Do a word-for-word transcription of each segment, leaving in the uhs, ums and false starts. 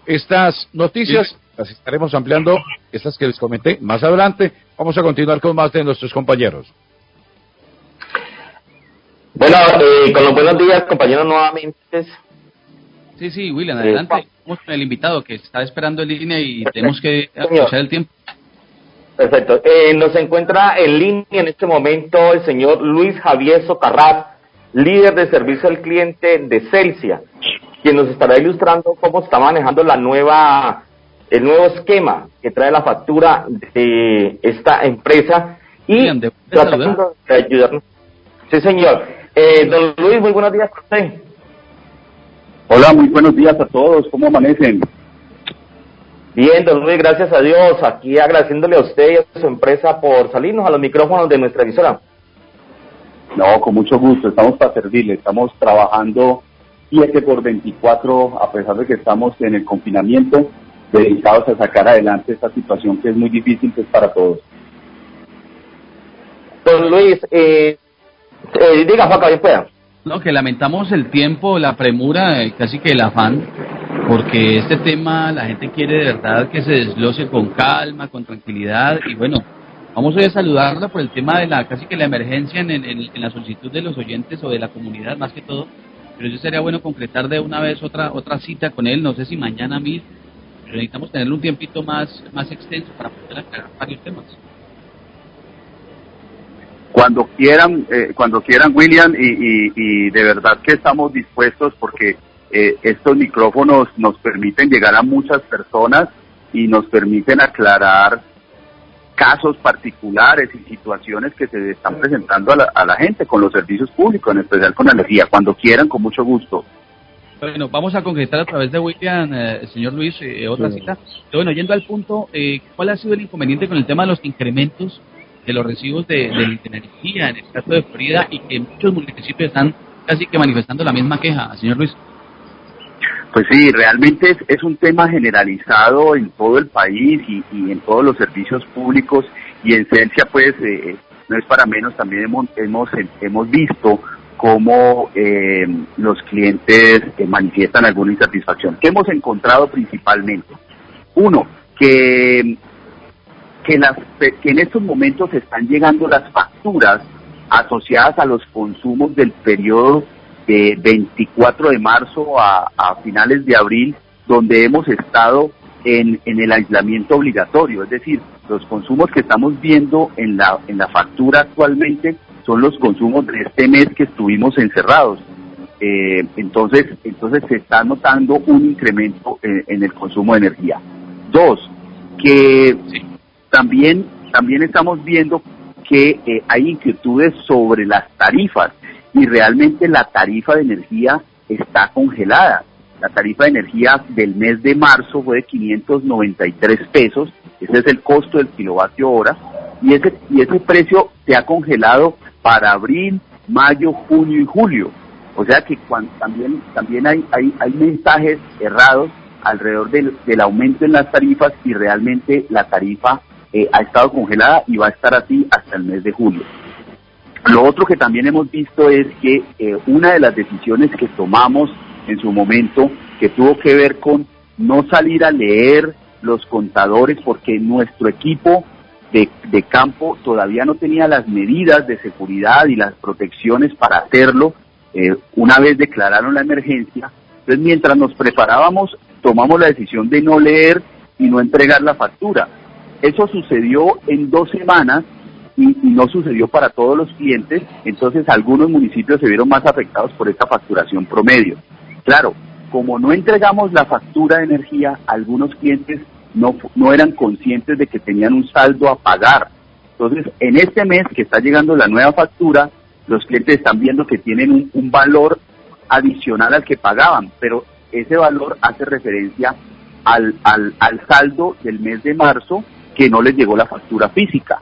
Estas noticias las estaremos ampliando, estas que les comenté más adelante. Vamos a continuar con más de nuestros compañeros. Bueno, eh, con los buenos días, compañeros, nuevamente. Sí, sí, William, adelante. Eh, Vamos con el invitado que está esperando en línea y tenemos que aprovechar el tiempo. Perfecto. Eh, nos encuentra en línea en este momento el señor Luis Javier Socarrás, líder de servicio al cliente de Celsia, quien nos estará ilustrando cómo está manejando la nueva, el nuevo esquema que trae la factura de esta empresa y William, tratando de ayudarnos. Sí, señor. Eh, don Luis, muy buenos días a usted. Hola, muy buenos días a todos. ¿Cómo amanecen? Bien, don Luis, gracias a Dios. Aquí agradeciéndole a usted y a su empresa por salirnos a los micrófonos de nuestra emisora. No, con mucho gusto. Estamos para servirle. Estamos trabajando siete por veinticuatro, a pesar de que estamos en el confinamiento, dedicados a sacar adelante esta situación que es muy difícil pues, para todos. Don Luis, eh, eh, diga, Juan, que pueda. No, que lamentamos el tiempo, la premura, eh, casi que el afán, porque este tema la gente quiere de verdad que se desglose con calma, con tranquilidad, y bueno, vamos hoy a saludarla por el tema de la casi que la emergencia en, en, en la solicitud de los oyentes o de la comunidad más que todo, pero yo sería bueno concretar de una vez otra otra cita con él, no sé si mañana mismo, pero necesitamos tenerle un tiempito más, más extenso para poder aclarar varios temas. Cuando quieran, eh, cuando quieran, William, y, y, y de verdad que estamos dispuestos porque eh, estos micrófonos nos permiten llegar a muchas personas y nos permiten aclarar casos particulares y situaciones que se están presentando a la, a la gente con los servicios públicos, en especial con la energía. Cuando quieran, con mucho gusto. Bueno, vamos a concretar a través de William, eh, señor Luis, eh, otra sí. cita. Pero bueno, yendo al punto, eh, ¿cuál ha sido el inconveniente con el tema de los incrementos de los recibos de, de, de energía en el caso de Florida y que muchos municipios están casi que manifestando la misma queja, señor Luis? Pues sí, realmente es, es un tema generalizado en todo el país y, y en todos los servicios públicos, y en Celsia pues eh, no es para menos, también hemos hemos, hemos visto cómo eh, los clientes eh, manifiestan alguna insatisfacción. ¿Qué hemos encontrado principalmente? Uno, que Que, las, que en estos momentos están llegando las facturas asociadas a los consumos del periodo de veinticuatro de marzo a, a finales de abril, donde hemos estado en, en el aislamiento obligatorio, es decir, los consumos que estamos viendo en la, en la factura actualmente son los consumos de este mes que estuvimos encerrados. Eh, entonces, entonces se está notando un incremento en, en el consumo de energía. Dos, que sí. También, también estamos viendo que eh, hay inquietudes sobre las tarifas y realmente la tarifa de energía está congelada. La tarifa de energía del mes de marzo fue de quinientos noventa y tres pesos, ese es el costo del kilovatio hora, y ese, y ese precio se ha congelado para abril, mayo, junio y julio. O sea que cuando, también, también hay, hay, hay mensajes errados alrededor del, del aumento en las tarifas y realmente la tarifa Eh, ha estado congelada y va a estar así hasta el mes de julio. Lo otro que también hemos visto es que eh, una de las decisiones que tomamos en su momento, que tuvo que ver con no salir a leer los contadores porque nuestro equipo de, de campo todavía no tenía las medidas de seguridad y las protecciones para hacerlo, eh, una vez declararon la emergencia. Entonces, mientras nos preparábamos, tomamos la decisión de no leer y no entregar la factura. Eso sucedió en dos semanas y, y no sucedió para todos los clientes, entonces algunos municipios se vieron más afectados por esta facturación promedio. Claro, como no entregamos la factura de energía, algunos clientes no, no eran conscientes de que tenían un saldo a pagar. Entonces, en este mes que está llegando la nueva factura, los clientes están viendo que tienen un, un valor adicional al que pagaban, pero ese valor hace referencia al, al, al saldo del mes de marzo, que no les llegó la factura física.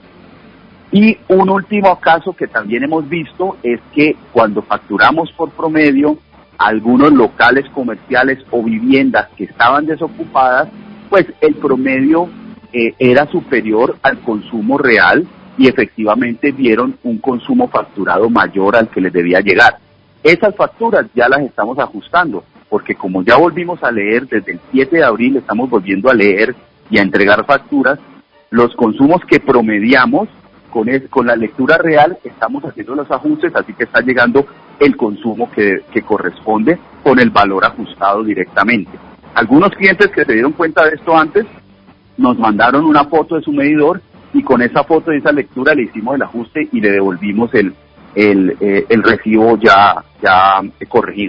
Y un último caso que también hemos visto es que cuando facturamos por promedio, algunos locales comerciales o viviendas que estaban desocupadas, pues el promedio eh, era superior al consumo real y efectivamente vieron un consumo facturado mayor al que les debía llegar. Esas facturas ya las estamos ajustando. porque como ya volvimos a leer, desde el siete de abril estamos volviendo a leer y a entregar facturas, los consumos que promediamos con, es, con la lectura real estamos haciendo los ajustes, así que está llegando el consumo que, que corresponde con el valor ajustado directamente. Algunos clientes que se dieron cuenta de esto antes nos mandaron una foto de su medidor y con esa foto y esa lectura le hicimos el ajuste y le devolvimos el, el, eh, el recibo ya, ya corregido.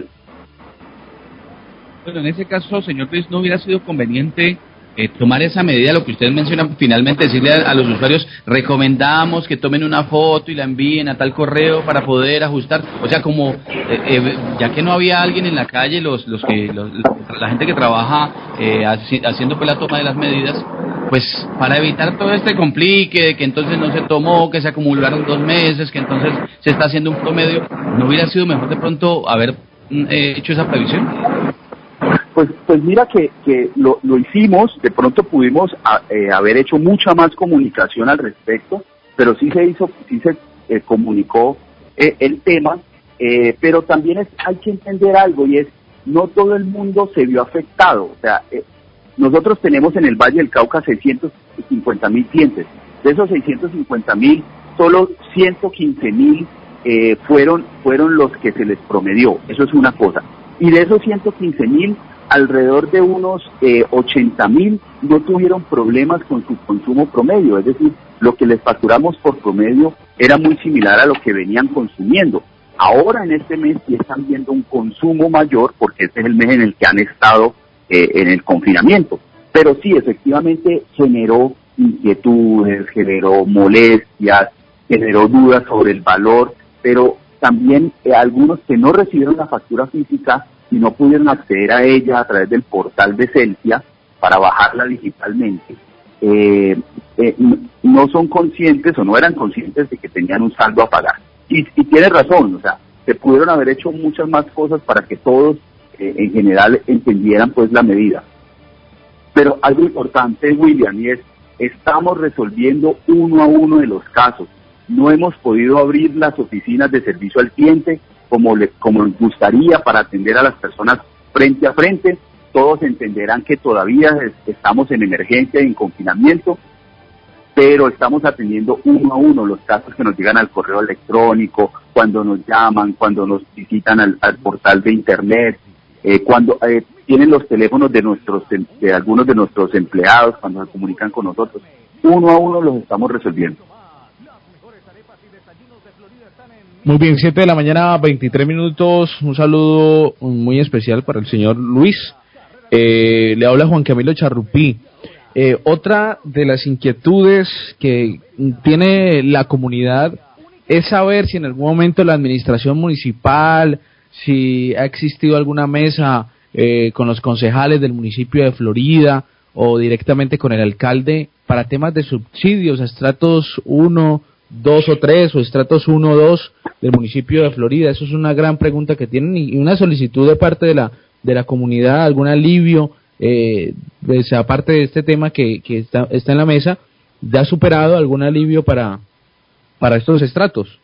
Bueno, en ese caso, señor Luis, ¿no hubiera sido conveniente eh, tomar esa medida, lo que usted menciona, finalmente decirle a, a los usuarios, recomendamos que tomen una foto y la envíen a tal correo para poder ajustar? O sea, como, eh, eh, ya que no había alguien en la calle, los, los que los, la gente que trabaja eh, haciendo pues la toma de las medidas, pues para evitar todo este complique, que entonces no se tomó, que se acumularon dos meses, que entonces se está haciendo un promedio, ¿no hubiera sido mejor de pronto haber eh, hecho esa previsión? Pues, pues mira que, que lo, lo hicimos, de pronto pudimos a, eh, haber hecho mucha más comunicación al respecto, pero sí se hizo, sí se eh, comunicó eh, el tema, eh, pero también es, hay que entender algo y es, no todo el mundo se vio afectado, o sea, eh, nosotros tenemos en el Valle del Cauca seiscientos cincuenta mil clientes, de esos seiscientos cincuenta mil, solo ciento quince mil eh, fueron, fueron los que se les promedió, eso es una cosa, y de esos ciento quince mil, alrededor de unos eh, ochenta mil no tuvieron problemas con su consumo promedio, es decir, lo que les facturamos por promedio era muy similar a lo que venían consumiendo. Ahora en este mes sí están viendo un consumo mayor porque este es el mes en el que han estado eh, en el confinamiento, pero sí, efectivamente generó inquietudes, generó molestias, generó dudas sobre el valor, pero también eh, algunos que no recibieron la factura física y no pudieron acceder a ella a través del portal de Celsia para bajarla digitalmente, eh, eh, no son conscientes o no eran conscientes de que tenían un saldo a pagar. Y, y tiene razón, o sea, se pudieron haber hecho muchas más cosas para que todos eh, en general entendieran pues la medida. Pero algo importante, William, y es, estamos resolviendo uno a uno de los casos. No hemos podido abrir las oficinas de servicio al cliente como le, como nos gustaría para atender a las personas frente a frente. Todos entenderán que todavía es, estamos en emergencia y en confinamiento, pero estamos atendiendo uno a uno los casos que nos llegan al correo electrónico, cuando nos llaman, cuando nos visitan al, al portal de internet, eh, cuando eh, tienen los teléfonos de nuestros de algunos de nuestros empleados, cuando se comunican con nosotros. Uno a uno los estamos resolviendo. Muy bien, siete de la mañana, veintitrés minutos. Un saludo muy especial para el señor Luis. Eh, le habla Juan Camilo Charrupí. Eh, otra de las inquietudes que tiene la comunidad es saber si en algún momento la administración municipal, si ha existido alguna mesa eh, con los concejales del municipio de Florida o directamente con el alcalde para temas de subsidios a estratos uno, dos o tres o estratos uno o dos del municipio de Florida. Eso es una gran pregunta que tienen y una solicitud de parte de la de la comunidad, algún alivio, eh, pues, aparte de este tema que, que está, está en la mesa, ¿ha superado algún alivio para para estos estratos?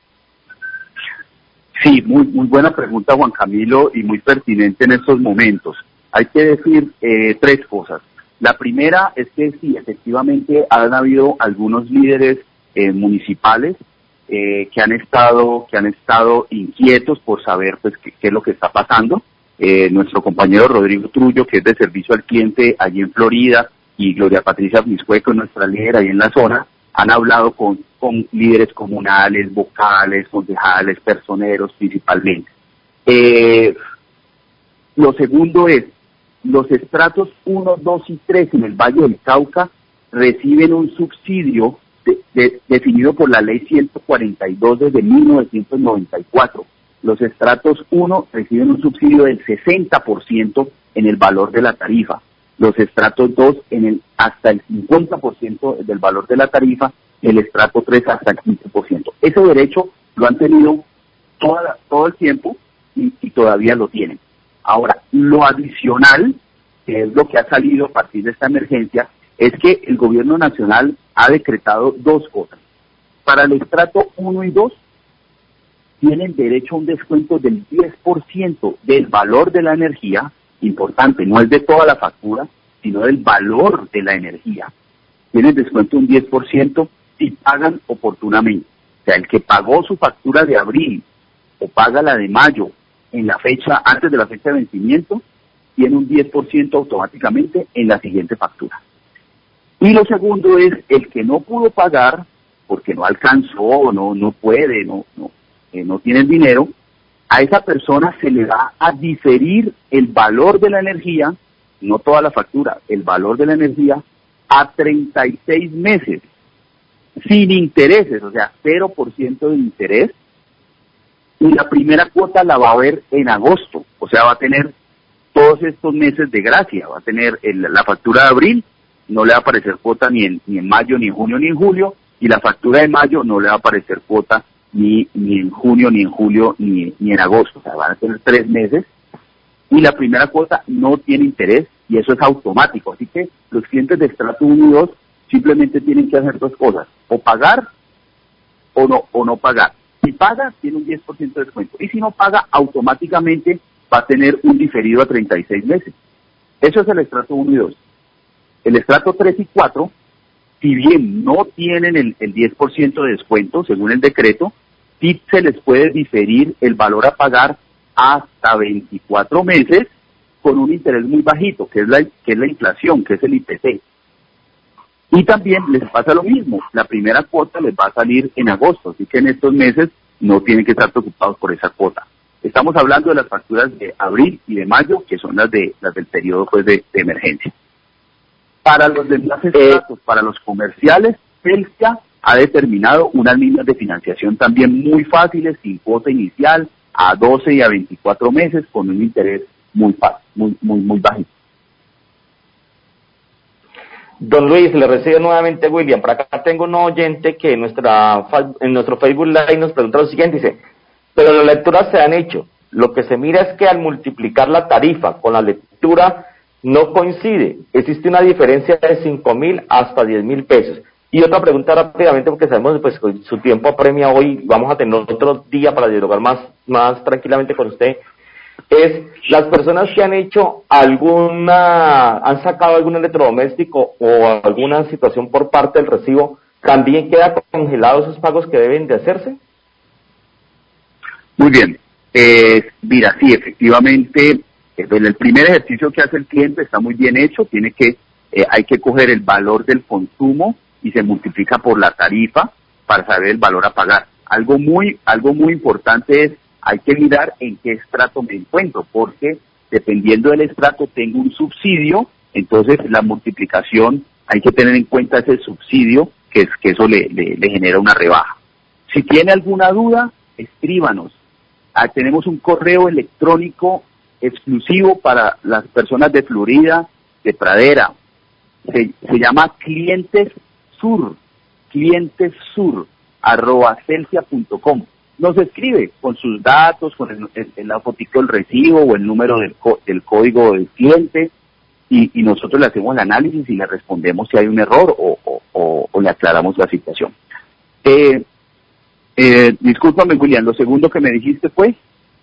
Sí, muy muy buena pregunta, Juan Camilo, y muy pertinente en estos momentos. Hay que decir eh, tres cosas. La primera es que sí, efectivamente han habido algunos líderes eh, municipales eh, que han estado que han estado inquietos por saber pues qué, qué es lo que está pasando. Eh, nuestro compañero Rodrigo Trullo, que es de servicio al cliente allí en Florida, y Gloria Patricia Miscueco, nuestra líder ahí en la zona, han hablado con, con líderes comunales, vocales, concejales, personeros principalmente. Eh, lo segundo es, los estratos uno, dos y tres en el Valle del Cauca reciben un subsidio de, de, definido por la ley ciento cuarenta y dos desde mil novecientos noventa y cuatro. Los estratos uno reciben un subsidio del sesenta por ciento en el valor de la tarifa. Los estratos dos en el hasta el cincuenta por ciento del valor de la tarifa, el estrato tres hasta el quince por ciento. Ese derecho lo han tenido toda, todo el tiempo y, y todavía lo tienen. Ahora, lo adicional, que es lo que ha salido a partir de esta emergencia, es que el gobierno nacional ha decretado dos cosas. Para el estrato uno y dos, tienen derecho a un descuento del diez por ciento del valor de la energía importante, no es de toda la factura, sino del valor de la energía. Tienen descuento un diez por ciento si pagan oportunamente. O sea, el que pagó su factura de abril o paga la de mayo en la fecha, antes de la fecha de vencimiento, tiene un diez por ciento automáticamente en la siguiente factura. Y lo segundo es el que no pudo pagar porque no alcanzó, no no puede, no no eh, no tiene el dinero, a esa persona se le va a diferir el valor de la energía, no toda la factura, el valor de la energía a treinta y seis meses, sin intereses, o sea, cero por ciento de interés, y la primera cuota la va a ver en agosto, o sea, va a tener todos estos meses de gracia, va a tener el, la factura de abril, no le va a aparecer cuota ni en, ni en mayo, ni en junio, ni en julio, y la factura de mayo no le va a aparecer cuota ni, ni en junio, ni en julio, ni, ni en agosto, o sea, van a tener tres meses, y la primera cuota no tiene interés, y eso es automático, así que los clientes de estrato uno y dos simplemente tienen que hacer dos cosas, o pagar o no, o no pagar. Si paga, tiene un diez por ciento de descuento, y si no paga, automáticamente va a tener un diferido a treinta y seis meses. Eso es el estrato uno y dos. El estrato tres y cuatro, si bien no tienen el, el diez por ciento de descuento, según el decreto, sí se les puede diferir el valor a pagar hasta veinticuatro meses con un interés muy bajito, que es la, que es la inflación, que es el I P C. Y también les pasa lo mismo, la primera cuota les va a salir en agosto, así que en estos meses no tienen que estar preocupados por esa cuota. Estamos hablando de las facturas de abril y de mayo, que son las de las del periodo pues de, de emergencia. Para los demás estratos, para los comerciales, Celsia ha determinado unas líneas de financiación también muy fáciles, sin cuota inicial, a doce y a veinticuatro meses, con un interés muy fácil, muy, muy, muy bajito. Don Luis, le recibe nuevamente William. Por acá tengo un oyente que en, nuestra, en nuestro Facebook Live nos pregunta lo siguiente, dice, pero las lecturas se han hecho. Lo que se mira es que al multiplicar la tarifa con la lectura no coincide. Existe una diferencia de cinco mil hasta diez mil pesos. Y otra pregunta rápidamente, porque sabemos pues que su tiempo apremia hoy, vamos a tener otro día para dialogar más, más tranquilamente con usted, es las personas que han hecho alguna, han sacado algún electrodoméstico o alguna situación por parte del recibo, ¿también queda congelados esos pagos que deben de hacerse? Muy bien, eh, mira, sí, efectivamente, en el primer ejercicio que hace el cliente está muy bien hecho, tiene que, eh, hay que coger el valor del consumo y se multiplica por la tarifa para saber el valor a pagar. Algo muy, algo muy importante es, hay que mirar en qué estrato me encuentro, porque dependiendo del estrato tengo un subsidio, entonces la multiplicación, hay que tener en cuenta ese subsidio, que es que eso le, le, le genera una rebaja. Si tiene alguna duda, escríbanos. Ah, tenemos un correo electrónico exclusivo para las personas de Florida, de Pradera. Se, se llama Clientes Sur, Clientes Sur, arroba celsia punto com. Nos escribe con sus datos, con el, el, el la fotico del recibo o el número del, co, del código del cliente y, y nosotros le hacemos el análisis y le respondemos si hay un error o, o, o, o le aclaramos la situación. Eh, eh, discúlpame, William, lo segundo que me dijiste fue...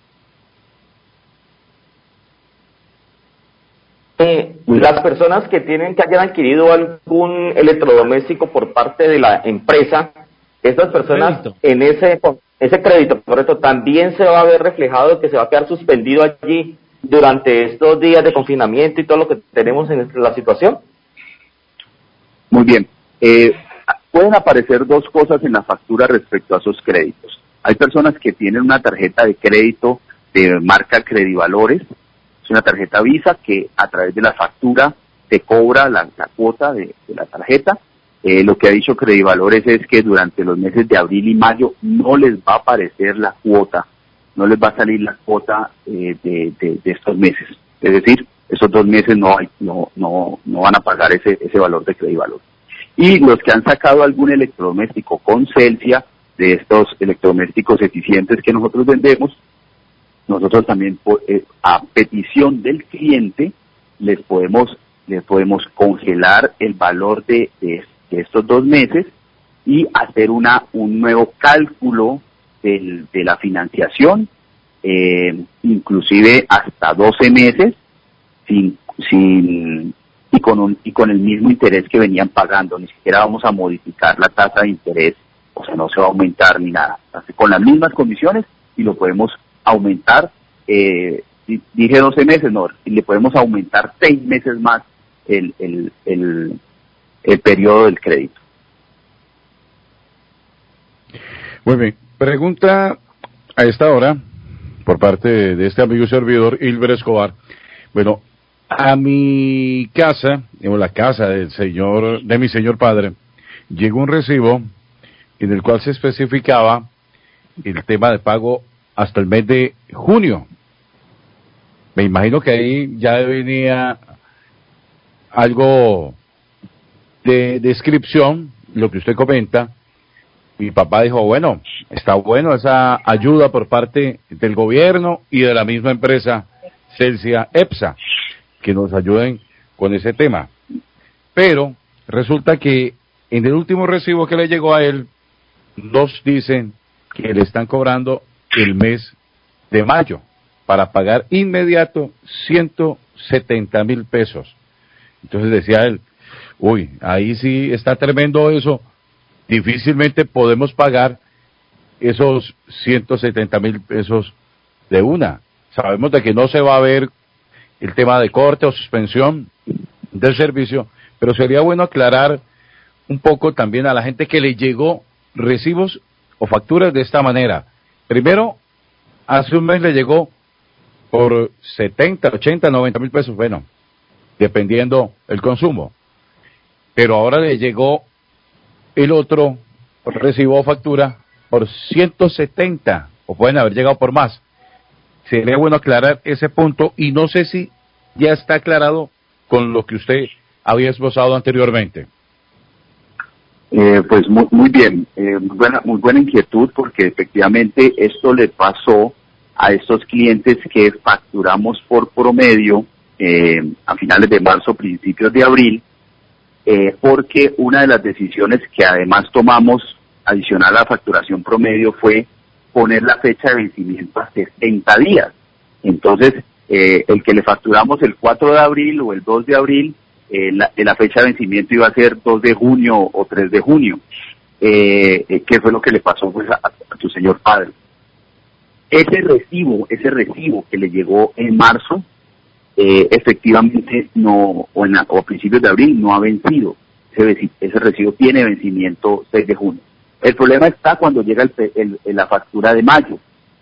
Eh, las personas que tienen que hayan adquirido algún electrodoméstico por parte de la empresa, estas personas crédito. en ese ese crédito, correcto, también se va a ver reflejado que se va a quedar suspendido allí durante estos días de confinamiento y todo lo que tenemos en la situación. Muy bien. Eh, pueden aparecer dos cosas en la factura respecto a esos créditos. Hay personas que tienen una tarjeta de crédito de marca Credivalores. Es una tarjeta Visa que a través de la factura te cobra la, la cuota de, de la tarjeta. Eh, lo que ha dicho Credivalores es que durante los meses de abril y mayo no les va a aparecer la cuota, no les va a salir la cuota eh, de, de, de estos meses. Es decir, esos dos meses no hay, no, no, no van a pagar ese, ese valor de Credivalor. Y los que han sacado algún electrodoméstico con Celsia, de estos electrodomésticos eficientes que nosotros vendemos, nosotros también eh, a petición del cliente les podemos les podemos congelar el valor de, de, de estos dos meses y hacer una un nuevo cálculo del, de la financiación, eh, inclusive hasta doce meses, sin, sin y con un, y con el mismo interés que venían pagando. Ni siquiera vamos a modificar la tasa de interés, o sea, no se va a aumentar ni nada. Así, con las mismas condiciones, y lo podemos aumentar, eh, dije doce meses, no, y le podemos aumentar seis meses más el, el, el, el periodo del crédito. Muy bien. Pregunta a esta hora, por parte de este amigo y servidor, Hilber Escobar. Bueno, a mi casa, o la casa del señor, de mi señor padre, llegó un recibo en el cual se especificaba el tema de pago hasta el mes de junio. Me imagino que ahí ya venía algo de descripción, lo que usted comenta. Mi papá dijo, bueno, está bueno esa ayuda por parte del gobierno y de la misma empresa Celsia EPSA, que nos ayuden con ese tema. Pero resulta que en el último recibo que le llegó a él, nos dicen que le están cobrando el mes de mayo para pagar inmediato ciento setenta mil pesos. Entonces decía él, uy, ahí sí está tremendo eso, difícilmente podemos pagar esos ciento setenta mil pesos de una. Sabemos de que no se va a ver el tema de corte o suspensión del servicio, pero sería bueno aclarar un poco también a la gente que le llegó recibos o facturas de esta manera. Primero, hace un mes le llegó por setenta, ochenta, noventa mil pesos, bueno, dependiendo el consumo. Pero ahora le llegó el otro recibo o factura por ciento setenta, o pueden haber llegado por más. Sería bueno aclarar ese punto, y no sé si ya está aclarado con lo que usted había esbozado anteriormente. Eh, pues muy, muy bien, eh, muy buena, muy buena inquietud, porque efectivamente esto le pasó a estos clientes que facturamos por promedio eh, a finales de marzo, principios de abril, eh, porque una de las decisiones que además tomamos adicional a la facturación promedio fue poner la fecha de vencimiento a sesenta días. Entonces, eh, el que le facturamos el cuatro de abril o el dos de abril, eh, la, la fecha de vencimiento iba a ser dos de junio o tres de junio. Eh, eh, ¿Qué fue lo que le pasó pues, a, a tu señor padre? Ese recibo, ese recibo que le llegó en marzo, eh, efectivamente no, o, en la, o a principios de abril no ha vencido. Ese, ese recibo tiene vencimiento seis de junio. El problema está cuando llega el, el, el, la factura de mayo.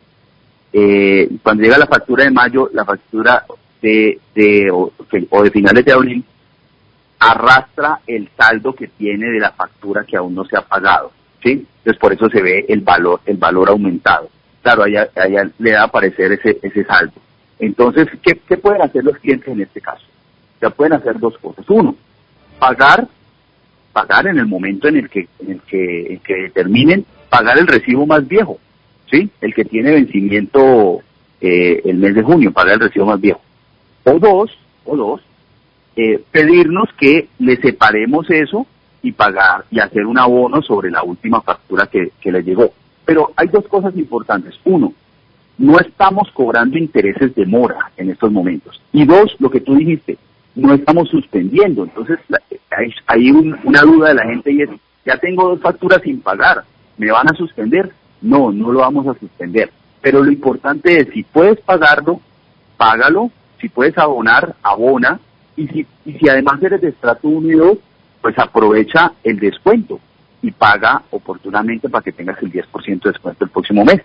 Eh, cuando llega la factura de mayo, la factura de, de o, o de finales de abril arrastra el saldo que tiene de la factura que aún no se ha pagado, ¿sí? Entonces por eso se ve el valor, el valor aumentado. Claro, allá, allá le da a aparecer ese, ese saldo. Entonces, ¿qué, ¿qué pueden hacer los clientes en este caso? Ya pueden hacer dos cosas. Uno, pagar, pagar en el momento en el que, en el que, en que determinen, pagar el recibo más viejo, ¿sí? El que tiene vencimiento eh, el mes de junio, pagar el recibo más viejo. O dos, o dos, eh, pedirnos que le separemos eso y pagar y hacer un abono sobre la última factura que, que le llegó. Pero hay dos cosas importantes. Uno, no estamos cobrando intereses de mora en estos momentos. Y dos, lo que tú dijiste, no estamos suspendiendo. Entonces, la, hay, hay un, una duda de la gente y es, ya tengo dos facturas sin pagar, ¿me van a suspender? No, no lo vamos a suspender. Pero lo importante es, si puedes pagarlo, págalo. Si puedes abonar, abona. Y si, y si además eres de estrato uno y dos, pues aprovecha el descuento y paga oportunamente para que tengas el diez por ciento de descuento el próximo mes.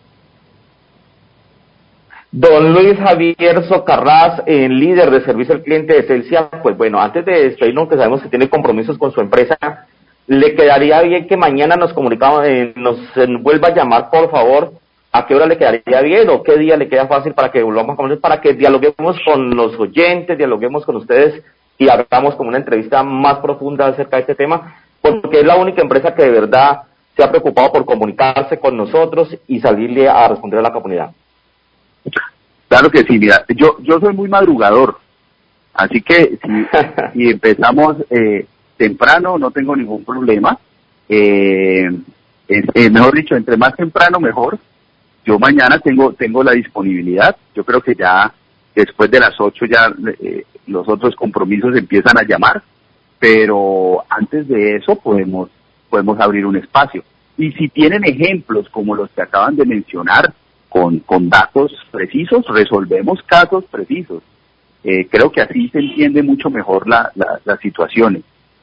Don Luis Javier Socarrás, eh, líder de servicio al cliente de Celsia, pues bueno, antes de despedirnos, que sabemos que tiene compromisos con su empresa, le quedaría bien que mañana nos comunicamos, eh, nos eh, vuelva a llamar, por favor. ¿A qué hora le quedaría bien o qué día le queda fácil para que volvamos a conocer, para que dialoguemos con los oyentes, dialoguemos con ustedes y hagamos como una entrevista más profunda acerca de este tema? Porque es la única empresa que de verdad se ha preocupado por comunicarse con nosotros y salirle a responder a la comunidad. Claro que sí, mira, yo yo soy muy madrugador, así que si, si empezamos eh, temprano no tengo ningún problema. Eh, es, eh, mejor dicho, entre más temprano mejor. Yo mañana tengo tengo la disponibilidad. Yo creo que ya después de las ocho ya eh, los otros compromisos empiezan a llamar, pero antes de eso podemos, podemos abrir un espacio. Y si tienen ejemplos como los que acaban de mencionar, con, con datos precisos, resolvemos casos precisos. Eh, creo que así se entiende mucho mejor la, la, las situaciones.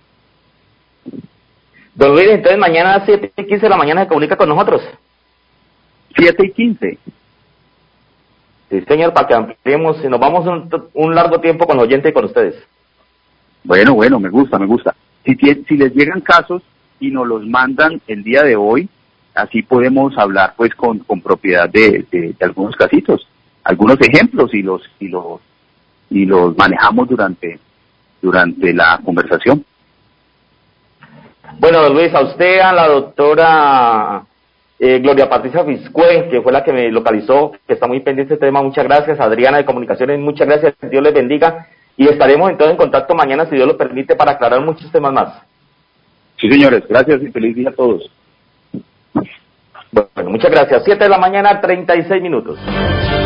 Don Luis, entonces mañana a las siete y quince de la mañana se comunica con nosotros. siete y quince. Sí, señor, para que ampliemos y nos vamos un, un largo tiempo con los oyentes y con ustedes. Bueno, bueno, me gusta, me gusta. Si, si les llegan casos y nos los mandan el día de hoy, así podemos hablar pues con, con propiedad de, de, de algunos casitos, algunos ejemplos y los y los y los manejamos durante durante la conversación. Bueno, don Luis, a usted, a la doctora eh, Gloria Patricia Fiscue, que fue la que me localizó, que está muy pendiente de este tema, muchas gracias. Adriana de Comunicaciones, muchas gracias, Dios les bendiga. Y estaremos entonces en contacto mañana, si Dios lo permite, para aclarar muchos temas más. Sí, señores, gracias y feliz día a todos. Bueno, muchas gracias. siete de la mañana, treinta y seis minutos.